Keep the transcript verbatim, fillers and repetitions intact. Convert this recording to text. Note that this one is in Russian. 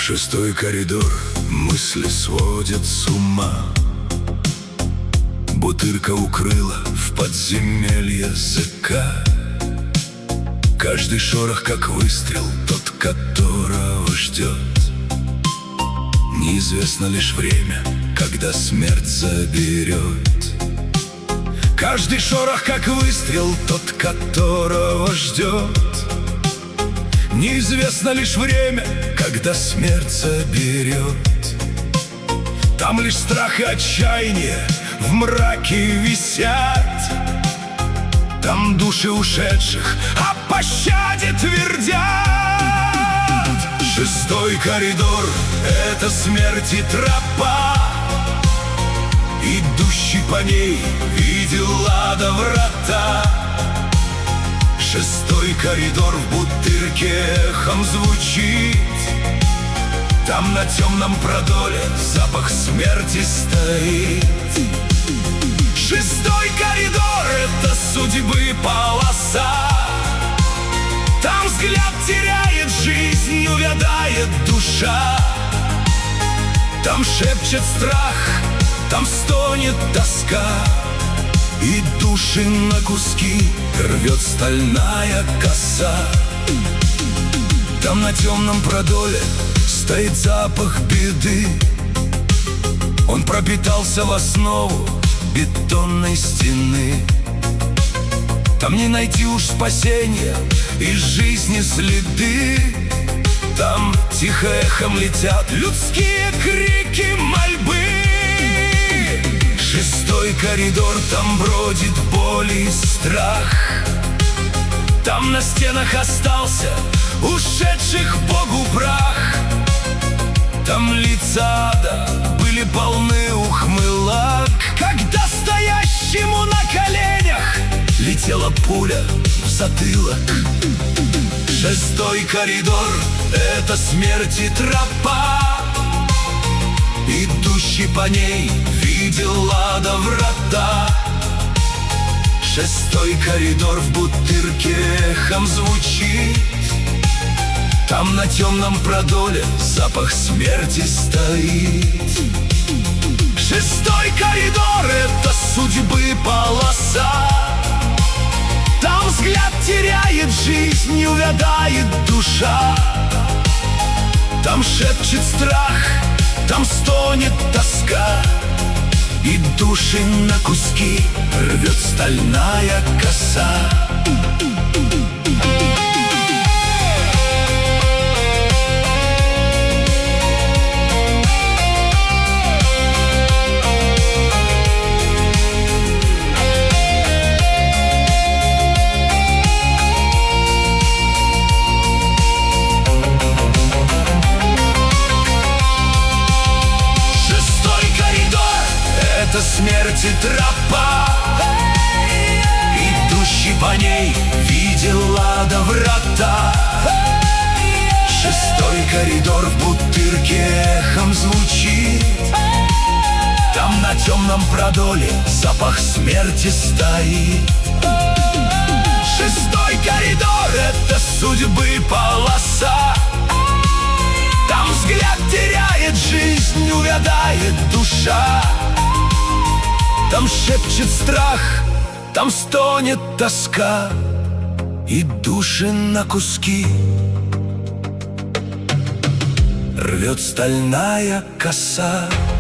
Шестой коридор, мысли сводят с ума. Бутырка укрыла в подземелье языка. Каждый шорох, как выстрел, тот, которого ждет. Неизвестно лишь время, когда смерть заберет. Каждый шорох, как выстрел, тот, которого ждет. Неизвестно лишь время, когда смерть заберет. Там лишь страх и отчаяние в мраке висят. Там души ушедших о пощаде твердят. Шестой коридор — это смерти тропа. Идущий по ней видел ада врата. Шестой коридор в Бутырке эхом звучит. Там на темном продоле запах смерти стоит. Шестой коридор — это судьбы полоса. Там взгляд теряет жизнь, увядает душа. Там шепчет страх, там стонет тоска. И души на куски рвет стальная коса. Там на темном продоле стоит запах беды. Он пропитался в основу бетонной стены. Там не найти уж спасения из жизни следы. Там тихо эхом летят людские крики мольбы. Шестой коридор, там бродит боль и страх. Там на стенах остался ушедших Богу прах. Там лица ада были полны ухмылок, когда стоящему на коленях летела пуля в затылок. Шестой коридор — это смерти тропа. Идущий по ней видел ада врата. Шестой коридор в Бутырке эхом звучит. Там на темном продоле запах смерти стоит. Шестой коридор — это судьбы полоса. Там взгляд теряет жизнь, увядает душа. Там шепчет страх, там стонет тоска. И души на куски рвет стальная коса. Это смерти тропа. Идущий по ней видел ада врата. Шестой коридор в Бутырке эхом звучит. Там на темном продоле запах смерти стоит. Шестой коридор — это судьбы полоса. Там взгляд теряет жизнь, увядает душа. Там шепчет страх, там стонет тоска. И души на куски рвет стальная коса.